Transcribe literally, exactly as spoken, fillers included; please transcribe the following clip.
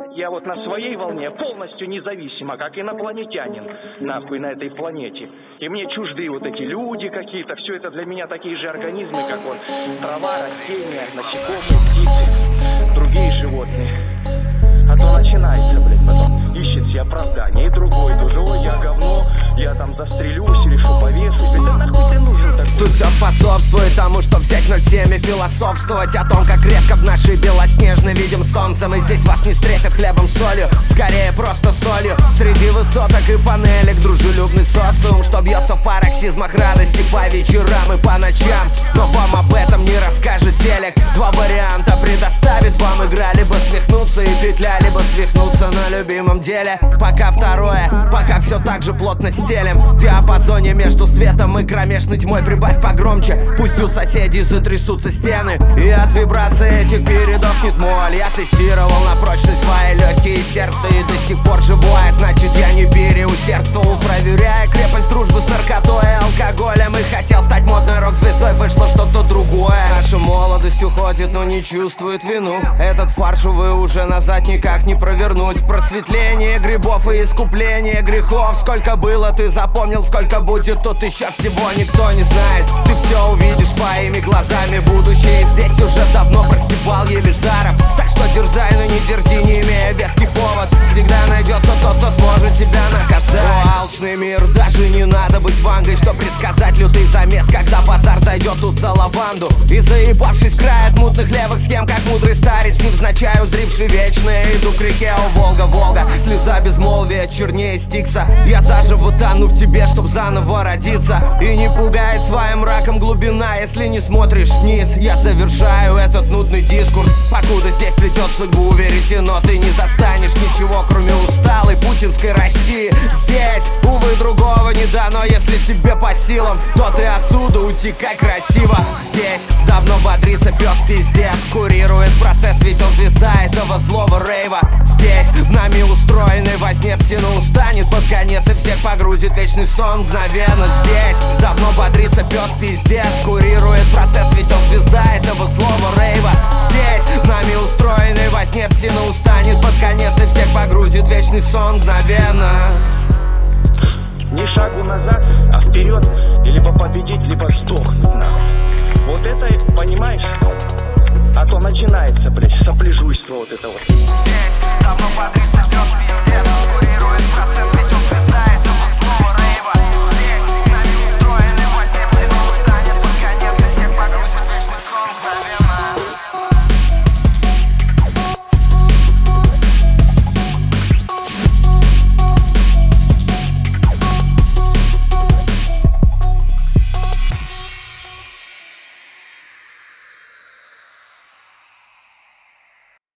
Я вот на своей волне полностью независимо, как инопланетянин, нахуй, на этой планете. И мне чужды вот эти люди какие-то, все это для меня такие же организмы, как вот трава, растения, насекомые, птицы, другие животные. А то начинается, блядь, потом ищет себе оправдание. И другой тоже, ой, я говно, я там застрелюсь или что, повешусь. Да нахуй ты нужен такой? Тут все способствует тому, что взять ноль семь и философствовать о том, как редко в нашей белоснежной видим солнце. Мы здесь вас не встретят хлебом солью, скорее просто солью. Среди высоток и панелек дружелюбный социум, что бьется в пароксизмах радости по вечерам и по ночам. Но вам об этом не расскажет телек. Два варианта предоставит вам игра: либо свихнуться и петля, либо свихнуться на любимом деле. Пока второе, пока все так же плотно стелем. В диапазоне между светом и кромешной тьмой прибавь погромче, пусть у соседей затрясутся стены. И от вибраций этих передов нет моль. Я тестировал на прочность свои легкие и сердце, и до сих пор живое. Значит, я не переусердствовал, проверяя крепость дружбы с наркотой и алкоголем. И хотел стать модной рок-звездой, вышло что-то другое. Наша молодость уходит, но не чувствует вину. Этот фарш, увы, уже назад никак не провернуть. Просветление грибов и искупление грехов. Сколько было, ты запомнил, сколько будет, тут еще всего никто не знает. Ты все увидишь своими глазами, будущее здесь уже давно простебал Елизаров. Так что дерзай, но не дерзи, не имея веский повод. Всегда найдется тот, кто сможет тебя наказать. О, алчный мир, даже не надо быть Вангой, чтоб предсказать лютый замес, когда базар зайдет тут за лаванду. И заебавшись в край от мутных левых схем, как мудрый старец, невзначай узривший вечное, иду к реке, о Волга, Волга. Слеза безмолвия чернее стикса. Я заживо тону в тебе, чтоб заново родиться. И не пугает своим мраком глубина, если не смотришь вниз. Я завершаю этот нудный дискурс. Покуда здесь плетет судьбу веретено, ты не застанешь ничего, кроме усталой путинской России. Здесь, увы, другого не дано. Если тебе по силам, то ты отсюда утекай красиво. Здесь давно бодрится пес пиздец, курирует процесс, ведь он звезда этого злого рейва. Здесь в нами устроенной возне псина устанет под конец и всех погрузит вечный сон мгновенно. Здесь давно бодрится пес пиздец, курирует процесс, ведь он звезда этого злого рейва. Здесь в нами устроенной возне псина устанет под конец и всех погрузит вечный сон мгновенно. Ни шагу назад, а вперед, и либо победить, либо сдохнуть нахуй. Вот это, понимаешь? А то начинается, блядь, сопляжуйство вот это вот.